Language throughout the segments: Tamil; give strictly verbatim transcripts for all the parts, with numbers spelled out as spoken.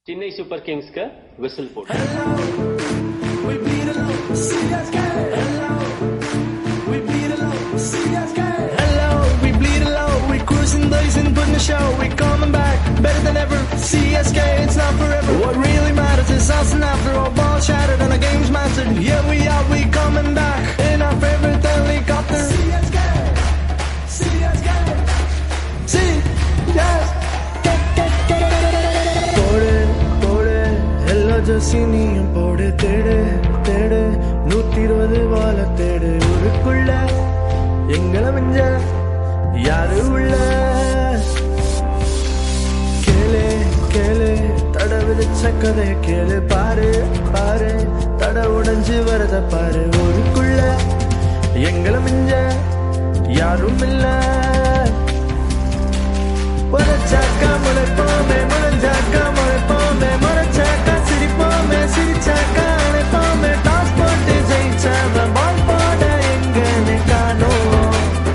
Chennai Super Kings का whistle போடு. We beat it up, C S K. Hello, we beat it up, C S K. Hello, we bleed it low, we cruising, blazing, putting the show. We coming back, better than ever. C S K, it's not forever. What really matters is us, and after all, ball shattered and the game's mastered. Yeah, we are, we coming back in our favorite helicopter. C S K, C S K, C S K. Pode, pode, hello Josinium, pode, tede, tede, நூத்தி இருபது வாழ தேடு ஊருக்குள்ள எங்களை மிஞ்ச யாரு உள்ள கேளு கேளு தட விதிச்ச கதைய கேளு பாரு பாரு தட உடைஞ்சு வரத பாரு ஊருக்குள்ள எங்களை மிஞ்ச யாரும் இல்ல முளைச்சாக்கா முளைப்போமே முளைஞ்சாக்கா முளைப்போமே முளைச்சாக்கா சிரிப்போமே சிரிச்சாக்கா அணைப்போமே டாஸ் போட்டு ஜெயிச்சவன் பால் போட எங்கன்னு காணோம்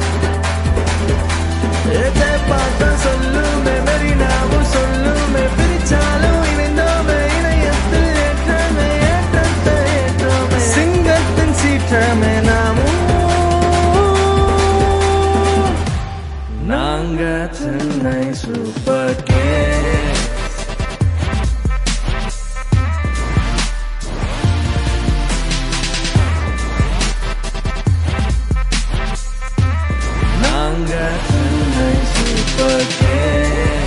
எதை பார்த்தா சொல்லுமே மெரினாவும் சொல்லுமே பிரிச்சாலும் இணைந்தோமே இணையத்தில் ஏற்றமே ஏற்றத்தை ஏற்றோமே சிங்கத்தின் சீற்றமே நாமும் நாங்க சென்னை சூப்பர் கிங்ஸ் நாங்க சென்னை சூப்பர் கிங்ஸ்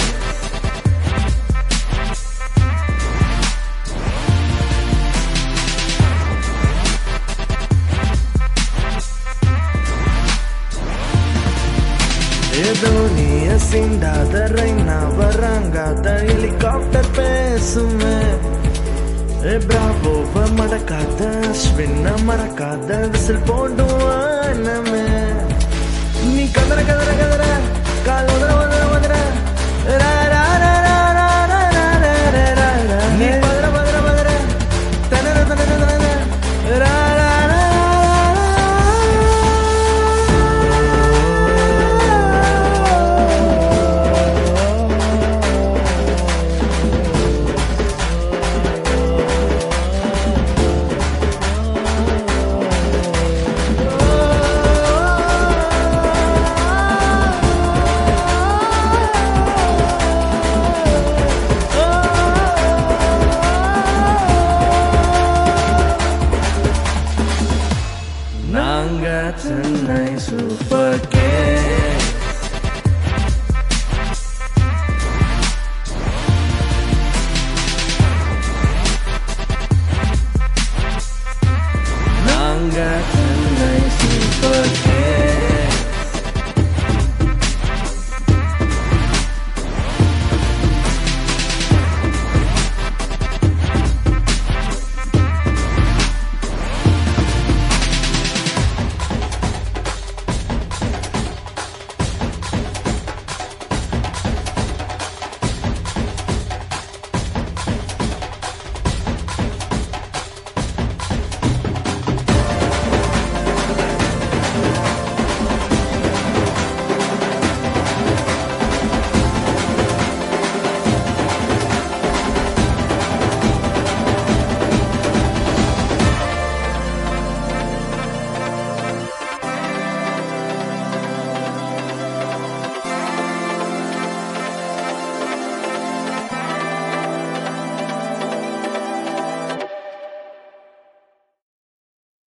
ஏதோ நீ அசிண்டாத ரைனா வராங்காத ஹெலிகாப்டர் பேசுமே ஏ பிராவோவ மடக்காத அஸ்வின மறக்காத விசில் போடுவானமே நீ கதற கதற கதற கால் உதற உதற உதற